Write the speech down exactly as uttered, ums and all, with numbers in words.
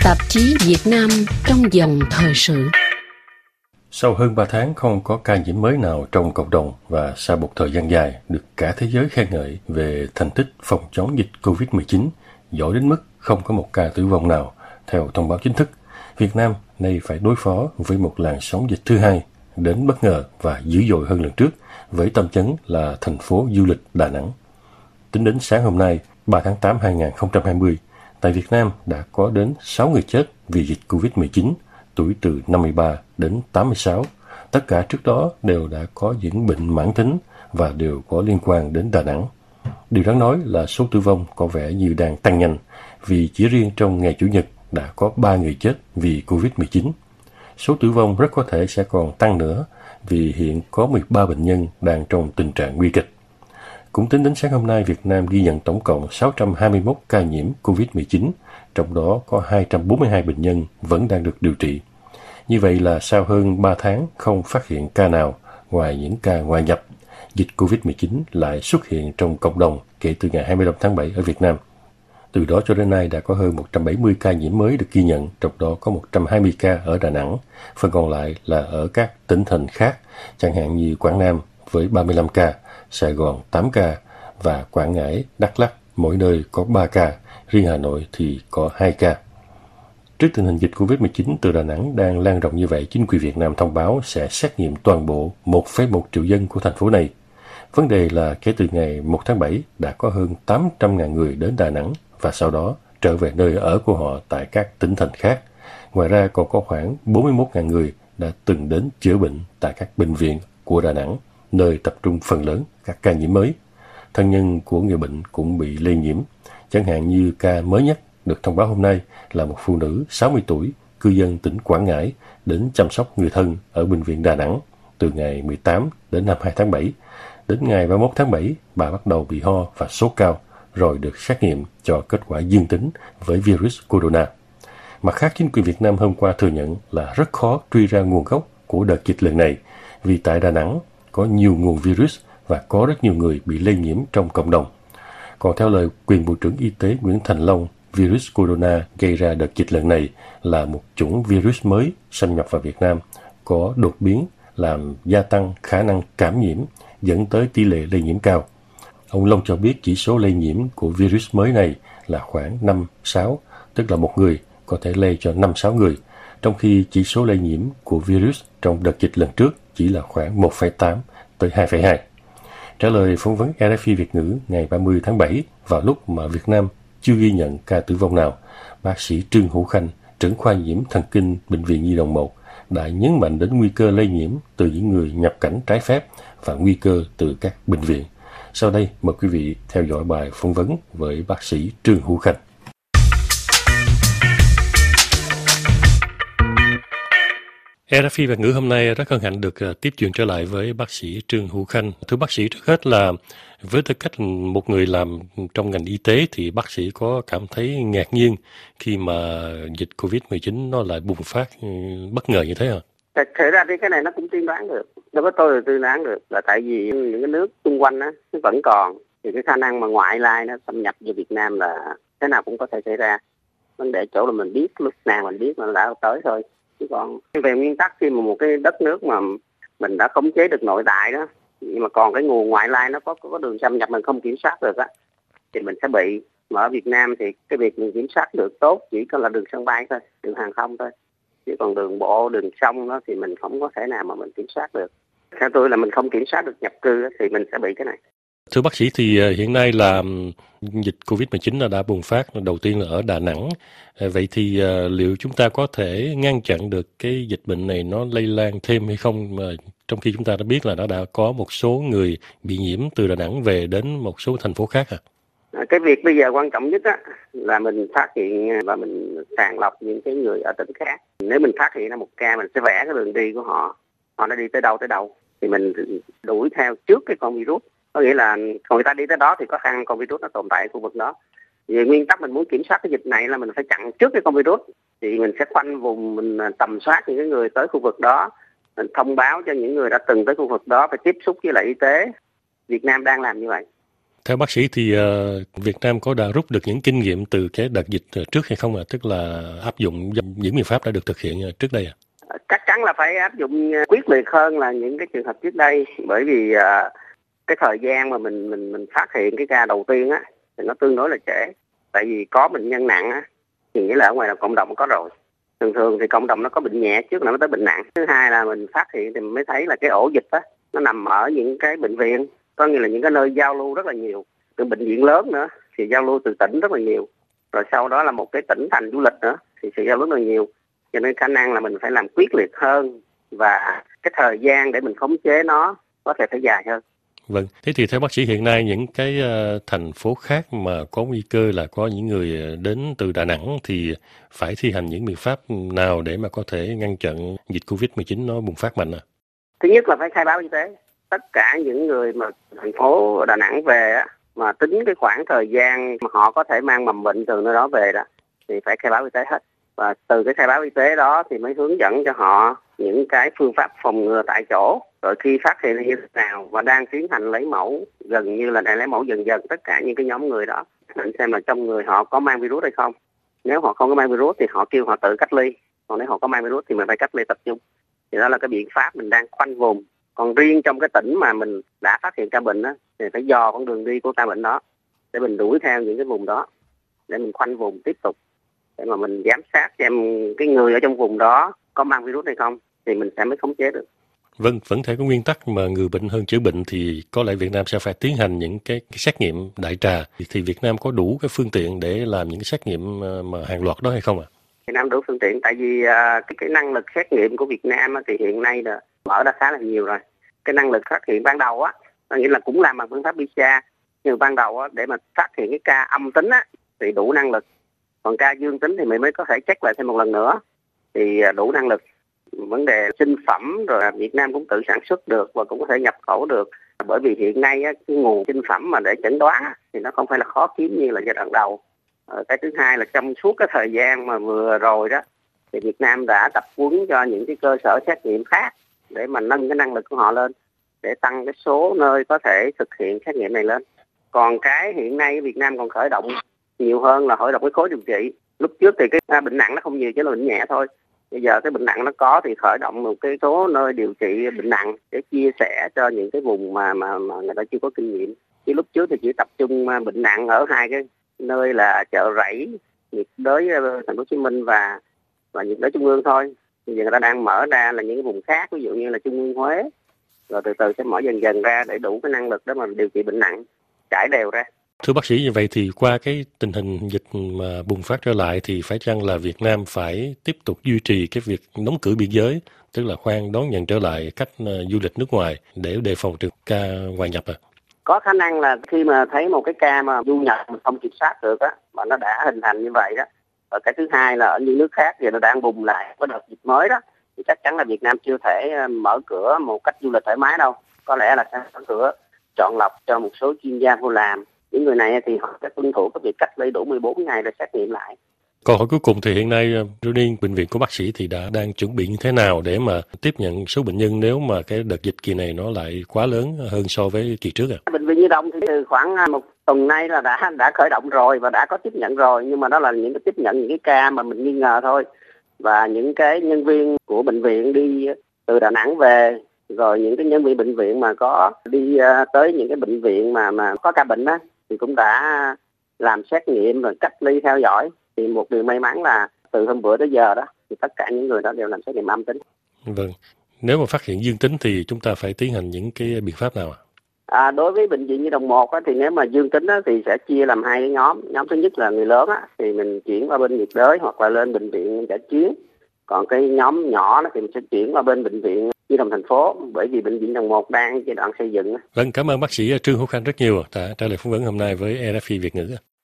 Tạp chí Việt Nam trong dòng thời sự. Sau hơn ba tháng không có ca nhiễm mới nào trong cộng đồng và sau một thời gian dài được cả thế giới khen ngợi về thành tích phòng chống dịch covid mười chín, giỏi đến mức không có một ca tử vong nào, theo thông báo chính thức, Việt Nam nay phải đối phó với một làn sóng dịch thứ hai, đến bất ngờ và dữ dội hơn lần trước, với tâm chấn là thành phố du lịch Đà Nẵng. Tính đến sáng hôm nay, ba tháng tám năm hai nghìn không trăm hai mươi, tại Việt Nam đã có đến sáu người chết vì dịch covid mười chín, tuổi từ năm mươi ba đến tám mươi sáu. Tất cả trước đó đều đã có những bệnh mãn tính và đều có liên quan đến Đà Nẵng. Điều đáng nói là số tử vong có vẻ như đang tăng nhanh, vì chỉ riêng trong ngày Chủ nhật đã có ba người chết vì covid mười chín. Số tử vong rất có thể sẽ còn tăng nữa, vì hiện có mười ba bệnh nhân đang trong tình trạng nguy kịch. Cũng tính đến sáng hôm nay, Việt Nam ghi nhận tổng cộng sáu trăm hai mươi mốt ca nhiễm covid mười chín, trong đó có hai trăm bốn mươi hai bệnh nhân vẫn đang được điều trị. Như vậy là sau hơn ba tháng không phát hiện ca nào ngoài những ca ngoại nhập, dịch covid mười chín lại xuất hiện trong cộng đồng kể từ ngày hai mươi lăm tháng bảy ở Việt Nam. Từ đó cho đến nay đã có hơn một trăm bảy mươi ca nhiễm mới được ghi nhận, trong đó có một trăm hai mươi ca ở Đà Nẵng, phần còn lại là ở các tỉnh thành khác, chẳng hạn như Quảng Nam với ba mươi lăm ca, Sài Gòn tám ca và Quảng Ngãi, Đắk Lắk mỗi nơi có ba ca, riêng Hà Nội thì có hai ca. Trước tình hình dịch covid mười chín từ Đà Nẵng đang lan rộng như vậy, chính quyền Việt Nam thông báo sẽ xét nghiệm toàn bộ một phẩy một triệu dân của thành phố này. Vấn đề là kể từ ngày một tháng bảy đã có hơn tám trăm nghìn người đến Đà Nẵng và sau đó trở về nơi ở của họ tại các tỉnh thành khác. Ngoài ra còn có khoảng bốn mươi mốt nghìn người đã từng đến chữa bệnh tại các bệnh viện của Đà Nẵng, nơi tập trung phần lớn các ca nhiễm mới. Thân nhân của người bệnh cũng bị lây nhiễm, chẳng hạn như ca mới nhất được thông báo hôm nay là một phụ nữ sáu mươi tuổi, cư dân tỉnh Quảng Ngãi, đến chăm sóc người thân ở bệnh viện Đà Nẵng từ ngày mười tám đến hai mươi hai tháng bảy. Đến ngày ba mươi mốt tháng bảy, bà bắt đầu bị ho và sốt cao, rồi được xét nghiệm cho kết quả dương tính với virus corona. Mặt khác, chính quyền Việt Nam hôm qua thừa nhận là rất khó truy ra nguồn gốc của đợt dịch lần này, vì tại Đà Nẵng có nhiều nguồn virus và có rất nhiều người bị lây nhiễm trong cộng đồng. Còn theo lời quyền Bộ trưởng Y tế Nguyễn Thành Long, virus corona gây ra đợt dịch lần này là một chủng virus mới xâm nhập vào Việt Nam, có đột biến làm gia tăng khả năng cảm nhiễm, dẫn tới tỷ lệ lây nhiễm cao. Ông Long cho biết chỉ số lây nhiễm của virus mới này là khoảng năm sáu, tức là một người có thể lây cho năm sáu người, trong khi chỉ số lây nhiễm của virus trong đợt dịch lần trước chỉ là khoảng một phẩy tám tới hai phẩy hai. Trả lời phỏng vấn rờ ép i Việt ngữ ngày ba mươi tháng bảy, vào lúc mà Việt Nam chưa ghi nhận ca tử vong nào, bác sĩ Trương Hữu Khanh, trưởng khoa nhiễm thần kinh Bệnh viện Nhi đồng một, đã nhấn mạnh đến nguy cơ lây nhiễm từ những người nhập cảnh trái phép và nguy cơ từ các bệnh viện. Sau đây, mời quý vị theo dõi bài phỏng vấn với bác sĩ Trương Hữu Khanh. rờ ép i Việt ngữ hôm nay rất hân hạnh được tiếp chuyện trở lại với bác sĩ Trương Hữu Khanh. Thưa bác sĩ, trước hết là với tư cách một người làm trong ngành y tế thì bác sĩ có cảm thấy ngạc nhiên khi mà dịch covid mười chín nó lại bùng phát bất ngờ như thế hả? Thật ra thì cái này nó cũng tiên đoán được. Đối với tôi là tiên đoán được, là tại vì những cái nước xung quanh á nó vẫn còn, thì cái khả năng mà ngoại lai nó xâm nhập vào Việt Nam là thế nào cũng có thể xảy ra. Vấn đề chỗ là mình biết lúc nào mình biết là đã tới thôi. Chứ còn về nguyên tắc, khi mà một cái đất nước mà mình đã khống chế được nội tại đó, nhưng mà còn cái nguồn ngoại lai nó có có đường xâm nhập mình không kiểm soát được á, thì mình sẽ bị. Mà ở Việt Nam thì cái việc mình kiểm soát được tốt chỉ có là đường sân bay thôi, đường hàng không thôi. Chứ còn đường bộ, đường sông đó thì mình không có thể nào mà mình kiểm soát được. Theo tôi là mình không kiểm soát được nhập cư đó, thì mình sẽ bị cái này. Thưa bác sĩ, thì hiện nay là dịch covid mười chín đã bùng phát đầu tiên là ở Đà Nẵng. Vậy thì liệu chúng ta có thể ngăn chặn được cái dịch bệnh này nó lây lan thêm hay không, mà trong khi chúng ta đã biết là nó đã có một số người bị nhiễm từ Đà Nẵng về đến một số thành phố khác à? Cái việc bây giờ quan trọng nhất á là mình phát hiện và mình sàng lọc những cái người ở tỉnh khác. Nếu mình phát hiện ra một ca, mình sẽ vẽ cái đường đi của họ, họ đã đi tới đâu tới đâu, thì mình đuổi theo trước cái con virus. Có nghĩa là người ta đi tới đó thì có khả năng con virus nó tồn tại ở khu vực đó. Về nguyên tắc mình muốn kiểm soát cái dịch này là mình phải chặn trước cái con virus. Thì mình sẽ khoanh vùng, mình tầm soát những cái người tới khu vực đó, mình thông báo cho những người đã từng tới khu vực đó phải tiếp xúc với lại y tế. Việt Nam đang làm như vậy. Theo bác sĩ thì uh, Việt Nam có đã rút được những kinh nghiệm từ cái đợt dịch trước hay không ạ? À? Tức là áp dụng những biện pháp đã được thực hiện trước đây ạ? À? Chắc chắn là phải áp dụng quyết liệt hơn là những cái trường hợp trước đây, bởi vì uh, cái thời gian mà mình mình mình phát hiện cái ca đầu tiên á thì nó tương đối là trễ. Tại vì có bệnh nhân nặng á thì nghĩa là ở ngoài là cộng đồng có rồi. Thường thường thì cộng đồng nó có bệnh nhẹ trước là nó tới bệnh nặng. Thứ hai là mình phát hiện thì mình mới thấy là cái ổ dịch á nó nằm ở những cái bệnh viện, có nghĩa là những cái nơi giao lưu rất là nhiều. Từ bệnh viện lớn nữa thì giao lưu từ tỉnh rất là nhiều. Rồi sau đó là một cái tỉnh thành du lịch nữa thì sự giao lưu rất là nhiều. Cho nên khả năng là mình phải làm quyết liệt hơn và cái thời gian để mình khống chế nó có thể phải dài hơn. Vâng, thế thì theo bác sĩ hiện nay những cái uh, thành phố khác mà có nguy cơ là có những người đến từ Đà Nẵng thì phải thi hành những biện pháp nào để mà có thể ngăn chặn dịch covid mười chín nó bùng phát mạnh à? Thứ nhất là phải khai báo y tế. Tất cả những người mà thành phố Đà Nẵng về á, mà tính cái khoảng thời gian mà họ có thể mang mầm bệnh từ nơi đó về đó thì phải khai báo y tế hết. Và từ cái khai báo y tế đó thì mới hướng dẫn cho họ những cái phương pháp phòng ngừa tại chỗ. Rồi khi phát hiện như thế nào và đang tiến hành lấy mẫu, gần như là đang lấy mẫu dần dần tất cả những cái nhóm người đó, định xem là trong người họ có mang virus hay không. Nếu họ không có mang virus thì họ kêu họ tự cách ly. Còn nếu họ có mang virus thì mình phải cách ly tập trung. Thì đó là cái biện pháp mình đang khoanh vùng. Còn riêng trong cái tỉnh mà mình đã phát hiện ca bệnh đó, thì phải dò con đường đi của ca bệnh đó để mình đuổi theo những cái vùng đó để mình khoanh vùng tiếp tục, để mà mình giám sát xem cái người ở trong vùng đó có mang virus hay không thì mình sẽ mới khống chế được. Vâng, vẫn theo cái nguyên tắc mà người bệnh hơn chữa bệnh thì có lẽ Việt Nam sẽ phải tiến hành những cái, cái xét nghiệm đại trà. Thì Việt Nam có đủ cái phương tiện để làm những cái xét nghiệm mà hàng loạt đó hay không ạ? À? Việt Nam đủ phương tiện, tại vì uh, cái, cái năng lực xét nghiệm của Việt Nam thì hiện nay là mở ra khá là nhiều rồi. Cái năng lực phát hiện ban đầu á, nghĩa là cũng làm bằng phương pháp pê xê rờ, nhưng ban đầu á, để mà phát hiện cái ca âm tính á thì đủ năng lực. Còn ca dương tính thì mình mới có thể check lại thêm một lần nữa thì đủ năng lực. Vấn đề sinh phẩm rồi Việt Nam cũng tự sản xuất được và cũng có thể nhập khẩu được. Bởi vì hiện nay á, cái nguồn sinh phẩm mà để chẩn đoán thì nó không phải là khó kiếm như là giai đoạn đầu. Cái thứ hai là trong suốt cái thời gian mà vừa rồi đó thì Việt Nam đã tập huấn cho những cái cơ sở xét nghiệm khác để mà nâng cái năng lực của họ lên, để tăng cái số nơi có thể thực hiện xét nghiệm này lên. Còn cái hiện nay Việt Nam còn khởi động nhiều hơn là khởi động cái khối điều trị. Lúc trước thì cái bệnh nặng nó không nhiều, chỉ là bệnh nhẹ thôi. Bây giờ cái bệnh nặng nó có thì khởi động một cái số nơi điều trị bệnh nặng để chia sẻ cho những cái vùng mà mà, mà người ta chưa có kinh nghiệm. Chứ lúc trước thì chỉ tập trung bệnh nặng ở hai cái nơi là Chợ Rẫy, nhiệt đới Thành phố Hồ Chí Minh và và nhiệt đới Trung ương thôi. Bây giờ người ta đang mở ra là những cái vùng khác, ví dụ như là Trung ương Huế, rồi từ từ sẽ mở dần dần ra để đủ cái năng lực để mà điều trị bệnh nặng, trải đều ra. Thưa bác sĩ, như vậy thì qua cái tình hình dịch mà bùng phát trở lại thì phải chăng là Việt Nam phải tiếp tục duy trì cái việc đóng cửa biên giới, tức là khoan đón nhận trở lại khách uh, du lịch nước ngoài để đề phòng trực ca ngoại nhập à? Có khả năng là khi mà thấy một cái ca mà du nhập mà không kiểm soát được á, mà nó đã hình thành như vậy đó. Và cái thứ hai là ở những nước khác thì nó đang bùng lại có đợt dịch mới đó, thì chắc chắn là Việt Nam chưa thể mở cửa một cách du lịch thoải mái đâu. Có lẽ là sẽ mở cửa chọn lọc cho một số chuyên gia vô làm. Những người này thì họ sẽ tuân thủ cái việc cách ly đủ mười bốn ngày để xét nghiệm lại. Câu hỏi cuối cùng thì hiện nay riêng bệnh viện của bác sĩ thì đã đang chuẩn bị như thế nào để mà tiếp nhận số bệnh nhân nếu mà cái đợt dịch kỳ này nó lại quá lớn hơn so với kỳ trước à? Bệnh viện Nhi Đồng thì từ khoảng một tuần nay là đã đã khởi động rồi và đã có tiếp nhận rồi, nhưng mà đó là những cái tiếp nhận những cái ca mà mình nghi ngờ thôi. Và những cái nhân viên của bệnh viện đi từ Đà Nẵng về, rồi những cái nhân viên bệnh viện mà có đi tới những cái bệnh viện mà mà có ca bệnh đó thì cũng đã làm xét nghiệm rồi cách ly theo dõi. Thì một điều may mắn là từ hôm bữa tới giờ đó thì tất cả những người đó đều làm xét nghiệm âm tính. Vâng. Nếu mà phát hiện dương tính thì chúng ta phải tiến hành những cái biện pháp nào ạ? À, đối với bệnh viện Nhi Đồng một á, thì nếu mà dương tính á, thì sẽ chia làm hai cái nhóm. Nhóm thứ nhất là người lớn á, thì mình chuyển qua bên nhiệt đới hoặc là lên bệnh viện dã chiến. Còn cái nhóm nhỏ đó thì mình sẽ chuyển qua bên bệnh viện Nhi Đồng thành phố, bởi vì bệnh viện Nhi Đồng một đang giai đoạn xây dựng. Vâng, cảm ơn bác sĩ Trương Hữu Khanh rất nhiều đã trả lời phỏng vấn hôm nay với rờ ép i Việt ngữ.